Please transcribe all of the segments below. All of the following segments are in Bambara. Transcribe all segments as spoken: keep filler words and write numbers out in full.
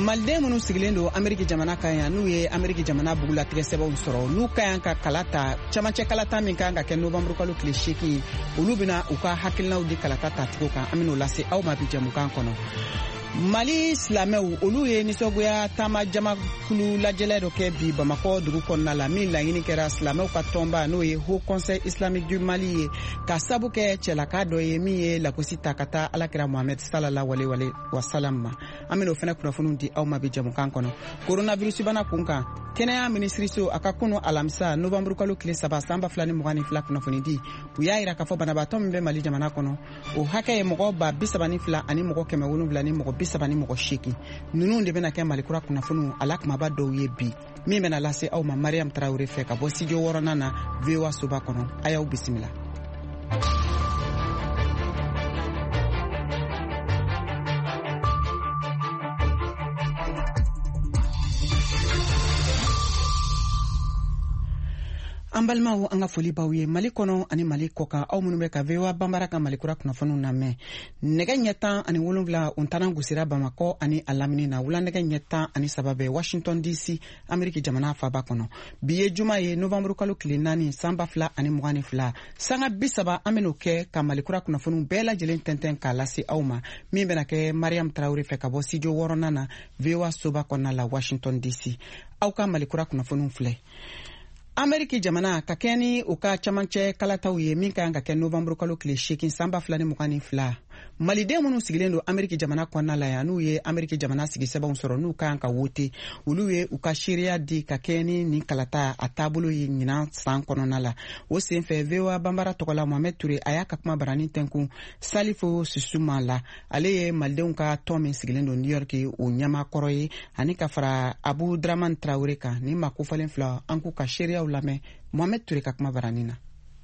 malden minnu sigilen don Ameriki jamana kan yan n'u ye Ameriki jamana bugulatigɛ sɛbɛnw sɔrɔ n'u ka yan ka kalata camancɛ kalata min kan ka kɛ novembre kalo tile seegin olu bɛna u ka hakilinaw di kalata tacogo kan an bɛn'o lase aw ma bi jɛmukan kɔnɔ. Mali silamɛw olu ye nisɔngoya taama jamakulu lajɛlɛ dɔ kɛ bi Bamakɔ dugu kɔnɔna la min laɲini kɛra silamɛw ka tɔnba n'o ye Haut Conseil Islamique du Mali ye ka sabu kɛ cɛlaka dɔ ye min ye lagosi ta ka taa Alakira Mohamed sallallahu alaihi wa sallam ma. An bɛn'o fana kunnafoniw di aw ma bi jɛmukan kɔnɔ. Coronavirus bana kun kan kɛnɛya minisiriso a ka kunu alamisa novembre kalo tile saba san ba fila ni mugan ni fila kunnafoni di u y'a yira k'a fɔ banabaatɔ min bɛ Mali jamana kɔnɔ o hakɛ ye mɔgɔ ba bi saba ni fila ani mɔgɔ kɛmɛ wolonwula ni mɔgɔ bi saba ni mɔgɔ seegin ninnu de bɛna kɛ Malikura kunnafoniw ala kumaba dɔw ye bi min bɛna lase aw ma Mariam Traoré fɛ ka bɔ studio wɔɔrɔnan na V O A soba kɔnɔ a y'aw bisimila. An balimaw an ka foli baw ye Mali kɔnɔ ani Mali kɔkan aw minnu bɛ ka V O A banbara ka Malikura kunnafoniw lamɛn nɛgɛ ɲɛ tan ani wolonwula o ntana gosira Bamakɔ ani a lamini na wula nɛgɛ ɲɛ tan ani saba bɛ Washington D C Ameriki jamana faaba kɔnɔ bi ye juma ye novembre kalo tile naani san ba fila ani mugan ni fila sanga bi saba an bɛn'o kɛ ka Malikura kunnafoniw bɛɛ lajɛlen tɛntɛn k'a lase aw ma min bɛna kɛ Mariam Traoré fɛ ka bɔ studio wɔɔrɔnan na V O A soba kɔnɔna la Washington D C aw ka Malikura kunnafoniw filɛ. Ameriki jamana ka kɛ ni u ka camancɛ kalataw ye min kan ka kɛ novembre kalo tile seegin san ba fila ni mugan ni fila maliden minnu sigilen don Ameriki jamana kɔnɔna la yan n'u ye Ameriki jamana sigi sɛbɛnw sɔrɔ n'u kan ka wote olu ye u ka seereya di ka kɛ ni nin kalata a taabolo ye ɲinan san kɔnɔna la o senfɛ V O A banbara tɔgɔla Mohamed Touré a y'a ka kuma barani tɛnkun Salifo Susuma la ale ye malidenw ka tɔn min sigilen don New York o ɲɛmakɔrɔ ye ani ka fara Abu Draman Traoré kan ni ma kofalen fila an k'u ka seereyaw lamɛn Mohamed Touré ka kuma barani na.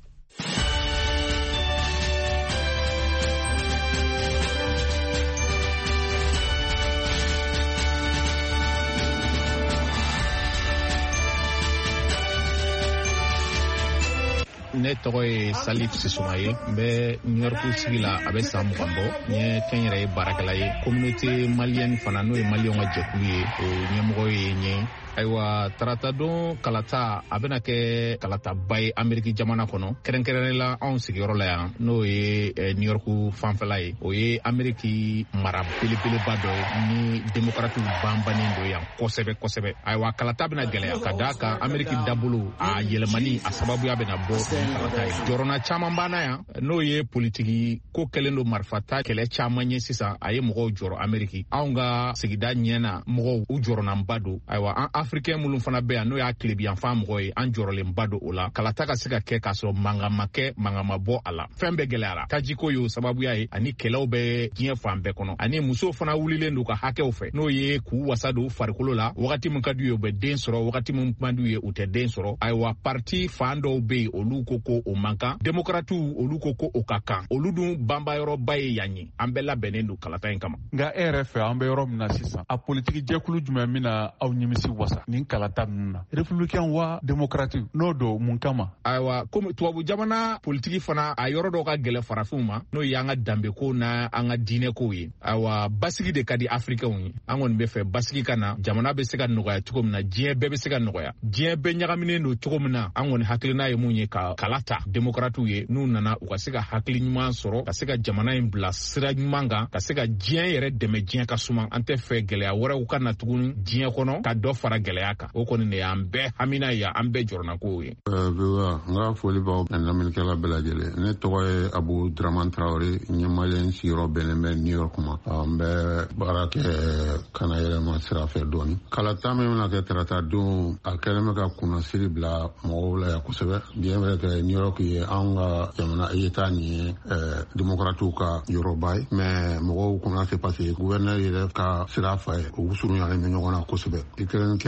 Ne tɔgɔ ye Salif Sisuma ye n bɛ New York sigi la a bɛ san mugan bɔ n ye kɛnyɛrɛ ye baarakɛla ye communauté malienne fana n'o ye maliyɛnw ka jɛkulu ye o ɲɛmɔgɔ ye n ye ayiwa tarata don kalata a bɛna kɛ kalataba ye Ameriki jamana kɔnɔ kɛrɛnkɛrɛnnen la anw sigiyɔrɔ la yan n'o ye New York fanfɛla ye o ye Ameriki mara belebeleba dɔ ye ni démocrates banbannen don yan kosɛbɛ kosɛbɛ ayiwa kalata bɛna gɛlɛya ka d'a kan Ameriki dabolo a yɛlɛmani a sababuya bɛna bɔ kalata ye jɔrɔna caman banna yan n'o ye politiki ko kɛlen don marifata kɛlɛ caman ye sisan a ye mɔgɔw jɔrɔ Ameriki anw ka sigida ɲɛna mɔgɔw u jɔrɔnanba don ayiwa an Africain minnu fana bɛ yan n'o y'a tilebiyanfan mɔgɔ ye an jɔrɔlenba don o la kalata ka se ka kɛ k'a sɔrɔ mankan ma kɛ mankan ma bɔ a la fɛn bɛɛ gɛlɛyara tajiko y'o sababuya ye ani kɛlɛw bɛ diɲɛ fan bɛɛ kɔnɔ ani musow fana wulilen don ka hakɛw fɛ n'o ye k'u wasa don farikolo la wagati min ka d'u ye u bɛ den sɔrɔ wagati min man d'u ye u tɛ den sɔrɔ ayiwa parti fan dɔw bɛ yen olu ko ko o man kan démocrates olu ko ko o ka kan olu dun banbayɔrɔba ye yan ye an bɛɛ labɛnnen don kalata in kama nka e yɛrɛ fɛ an bɛ yɔrɔ min na sisan a politiki jɛkulu jumɛn bɛna aw nimisi wasa nin kalata ninnu na républicain wa démocratique n'o don mun kama ayiwa komi tubabu jamana politiki fana a yɔrɔ dɔw ka gɛlɛ farafinw ma n'o ye an ka danbeko n'a an ka diinɛkow ye ayiwa basigi de ka di africains ye an kɔni bɛ fɛ basigi ka na jamana bɛ se ka nɔgɔya cogo min na diɲɛ bɛɛ bɛ se ka nɔgɔya diɲɛ bɛɛ ɲagaminen don cogo min na an kɔni hakilina ye mun ye ka kala ta démocrates ye n'u nana u ka se ka hakili ɲuman sɔrɔ ka se ka jamana in bila sira ɲuman kan ka se ka diɲɛ yɛrɛ dɛmɛ diɲɛ ka suma an tɛ fɛ gɛlɛya wɛrɛw ka na tuguni diɲɛ kɔnɔ ka dɔ fara gɛlɛya kan o kɔni de y'an bɛɛ hamina ye an bɛɛ jɔrɔna kow ye. Ɛɛ n ka foli b'aw lamɛnnikɛla bɛɛ lajɛlen ne tɔgɔ ye Abu Draman Traoré n ye maliyɛn sigiyɔrɔ bɛnnen bɛ New York ma n bɛ baara kɛ kana yɛlɛma sira fɛ dɔɔni kalata min bɛna kɛ tarata don a kɛlen bɛ ka kunnasiri bila mɔgɔw la yan kosɛbɛ bien vrai que New York ye an ka jamana État nin ye démocrates ka yɔrɔba ye mais mɔgɔw kunna c'est parce que gouverneur yɛrɛ ka sira fɛ o surunyalen bɛ ɲɔgɔn na kosɛbɛ i kɛrɛnkɛrɛn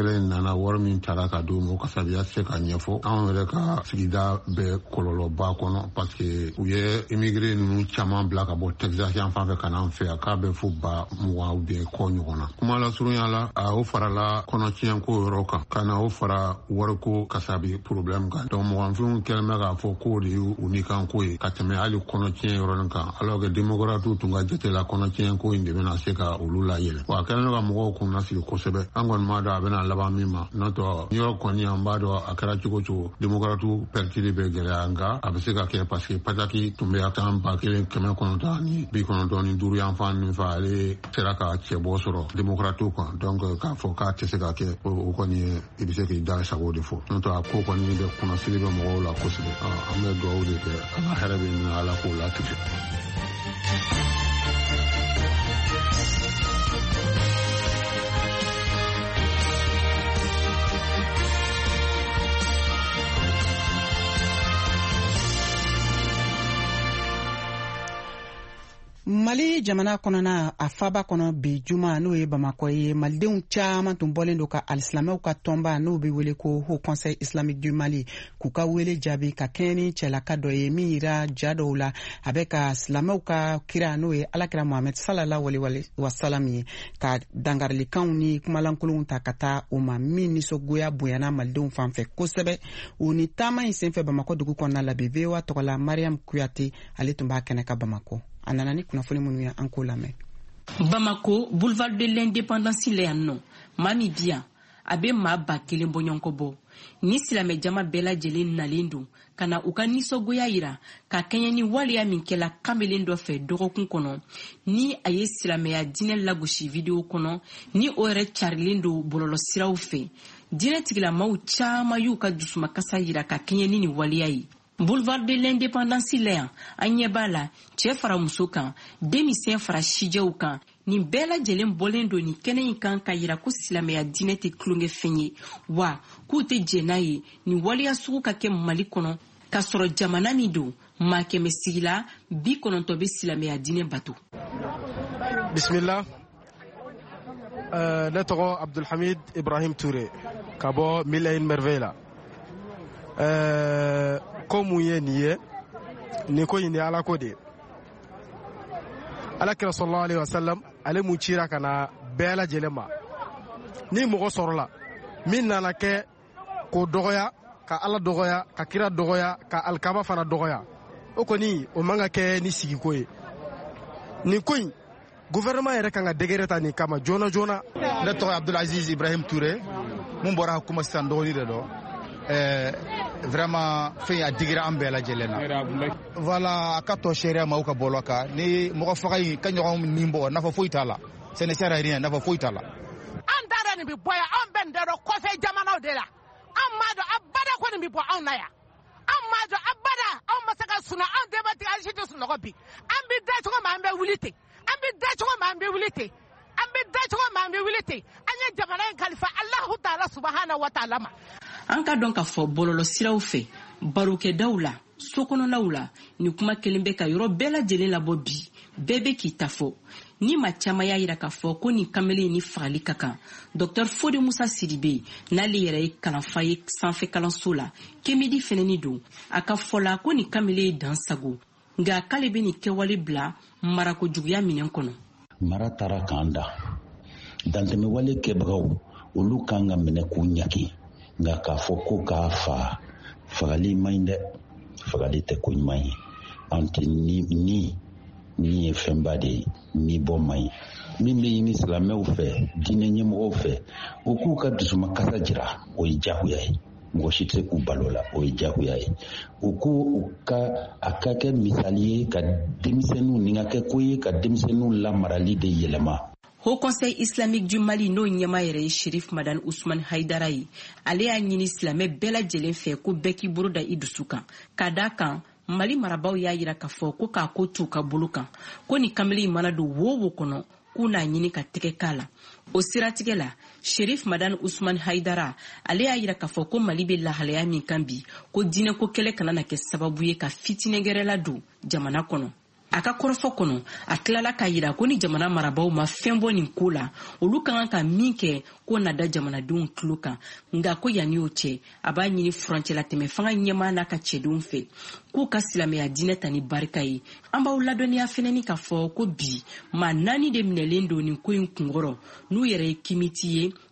kelen nana wari min tara ka d'u ma o kasabiya se ka ɲɛfɔ anw yɛrɛ ka sigida bɛɛ kɔlɔlɔba kɔnɔ parce que u ye immigré ninnu caman bila ka bɔ Texas yan fan fɛ ka n'an fɛ yan k'a bɛ fo ba mugan ou bien kɔ ɲɔgɔn na kuma la surunya la a o farala kɔnɔtiɲɛko yɔrɔ kan ka na o fara wariko kasabi problème kan donc mɔgɔnfinw kɛlen bɛ k'a fɔ k'o de y'u ni kan ko ye ka tɛmɛ hali kɔnɔtiɲɛ yɔrɔnin kan alors que démocrates tun ka jate la kɔnɔtiɲɛko in de bɛna se ka olu layɛlɛ wa a kɛlen bɛ ka mɔgɔw kun nasigi kosɛbɛ an kɔni m'a dɔn a bɛna laban min ma n'o tɛ New York kɔni an b'a dɔn a kɛra cogo cogo démocrates pɛrɛtili bɛ gɛlɛya nka a bɛ se ka kɛ parce que Pataki tun bɛ a kan ba kelen kɛmɛ kɔnɔntɔn ani bi kɔnɔntɔn ni duuru yan fan nin fɛ ale sera ka cɛbɔ sɔrɔ démocrates kan donc k'a fɔ k'a tɛ se ka kɛ o kɔni ye i bɛ se k'i da sago de fɔ n'o tɛ a ko kɔni bɛ kunnasiri bɛ mɔgɔw la kosɛbɛ an bɛ dugawu de kɛ an ka hɛrɛ bɛ ɲini ala k'o latigɛ. Mali jamana kɔnɔna a faba kɔnɔ bi juma n'o ye Bamakɔ ye malidenw caman tun bɔlen don ka alisimɛw ka tɔnba n'o bɛ wele ko Haut Conseil Islamique du Mali k'u ka wele jaabi ka kɛɲɛ ni cɛlaka dɔ ye min yira ja dɔw la a bɛ ka silamɛw ka kira n'o ye Alakira Muhamɛd sallallahu alaihi wasallam ye ka dangarilikanw ni kumalankolonw ta ka taa o ma min nisɔngoya bonyana malidenw fan fɛ kosɛbɛ o ni taama in senfɛ Bamakɔ dugu kɔnɔna la bi V O A tɔgɔla Mariam Kuyate ale tun b'a kɛnɛ ka Bamakɔ. Ananani kunafoni munu ya anko lamɛ. Bamako, boulevard de l'indépendance le yan no. Mami dia, abe ma ba kelen bɔɲɔgɔnkɔ bɔ. Ni silamɛ jama bɛɛ lajɛlen nalen don ka na u ka nisɔngoya yira ka kɛɲɛ ni waleya min kɛla kamalen dɔ fɛ dɔgɔkun kɔnɔ ni a ye silamɛya diinɛ lagosi video kɔnɔ ni o yɛrɛ carilen don bɔlɔlɔsiraw fɛ. Diinɛ tigilamaaw caman y'u ka dusumakasa yira ka kɛɲɛ ni nin waleya ye. Boulevard de l'indépendance le yan an ɲɛ b'a la cɛ fara muso kan denmisɛn fara sijɛw kan nin bɛɛ lajɛlen bɔlen don ni kɛnɛ in kan ka yira ko silamɛya diinɛ tɛ tulonkɛ fɛn ye wa k'u tɛ jɛ n'a ye nin waleya sugu ka kɛ Mali kɔnɔ k'a sɔrɔ jamana min don maa kɛmɛ sigi la bi kɔnɔntɔn bɛ silamɛya diinɛ bato. Bismillah. Uh, ne tɔgɔ Abdulhamid Ibrahim Touré ka bɔ Mille et une merveilles la. Uh, ko mun ye nin ye nin ko in ni ala ko de Alakira sallallahu alaihi wasallam ale mun cira ka na bɛɛ lajɛlen ma ni mɔgɔ sɔrɔla min nana kɛ ko dɔgɔya ka ala dɔgɔya ka kira dɔgɔya ka alikaba fana dɔgɔya o kɔni o man ka kɛ ni sigiko ye nin ko in gouvernement yɛrɛ kan ka degere ta nin kama joona joona. Ne tɔgɔ Abdulaziz Ibrahim Touré mun bɔra kuma sisan dɔgɔni de dɔ vraiment fɛn a digira an bɛɛ lajɛlen na voilà a ka tɔ sariya ma u ka bɔlɔ kan ni mɔgɔ faga in ka ɲɔgɔn nin bɔ nafa foyi t'a la ce ne sert à rien nafa foyi t'a la. An da nin bɛ bɔ yan an bɛ nin da dɔn kɔfɛ jamanaw de la an m'a dɔn abada ko nin bɛ bɔ anw na yan an m'a dɔn abada anw ma se ka sunɔgɔ anw denbatigi an si tɛ sunɔgɔ bi an bɛ da cogo min an bɛ wuli ten an bɛ da cogo min an bɛ wuli ten an bɛ da cogo min an bɛ wuli ten an ye jamana in kalifa Alahu Taala subahana wa taala ma. An ka dɔn ka fɔ bɔlɔlɔsiraw fɛ barokɛdaw la sokɔnɔlaw la ni kuma kelen bɛ ka yɔrɔ bɛɛ lajɛlen labɔ bi bɛɛ bɛ k'i ta fɔ ni ma caman y'a yira k'a fɔ ko nin kamalen ni fagali ka kan Docteur Fode Musa Sidibe n'ale yɛrɛ ye kalanfa ye sanfɛ kalanso la kemedi fɛnɛni don a ka fɔ la ko nin kamalen ye dan sago nka k'ale bɛ nin kɛwale bila marako juguya minɛn kɔnɔ. Mara taara k'an da dantɛmɛwale kɛbagaw olu kan ka minɛ k'u ɲaki nka k'a fɔ ko k'a fa fagali man ɲi dɛ fagali tɛ ko ɲuman ye an tɛ ni ni ni ye fɛnba de ye ni bɔ man ɲi min bɛ ɲini silamɛw fɛ diinɛ ɲɛmɔgɔw fɛ u k'u ka dusumakasa jira o ye jagoya ye mɔgɔ si tɛ se k'u balo la o ye jagoya ye u ko u ka a ka kɛ misali ye ka denmisɛnninw nin ka kɛ ko ye ka denmisɛnninw lamarali de yɛlɛma. Haut Conseil Islamique du Mali n'o ɲɛma yɛrɛ ye Shérif Madane Ousmane Haïdara ye ale y'a ɲini silamɛ bɛɛ lajɛlen fɛ ko bɛɛ k'i bolo da i dusu kan ka d'a kan Mali marabaw y'a yira k'a fɔ ko k'a ko t'u ka bolo kan ko ni kamalen mana don wo wo kɔnɔ k'u n'a ɲini ka tɛgɛ k'a la o siratigɛ la Shérif Madane Ousmane Haïdara ale y'a yira k'a fɔ ko Mali bɛ lahalaya min kan bi ko diinɛ ko kɛlɛ kana na kɛ sababu ye ka fitinɛgɛrɛ la don jamana kɔnɔ. a ka kɔrɔfɔ kɔnɔ a tilala k'a yira ko ni jamana marabaaw ma fɛn bɔ nin ko la olu ka kan ka min kɛ ko na da jamanadenw tulo kan nga ko yanni o cɛ a b'a ɲini furancɛla tɛmɛ fanga ɲɛmaa n'a ka cɛdenw fɛ k'u ka silamɛya diinɛ ta ni barika ye an b'aw ladɔnniya fɛnɛni k'a fɔ ko bi maa naani de minɛlen don nin ko in kunkɔrɔ n'u yɛrɛ ye kimiti ye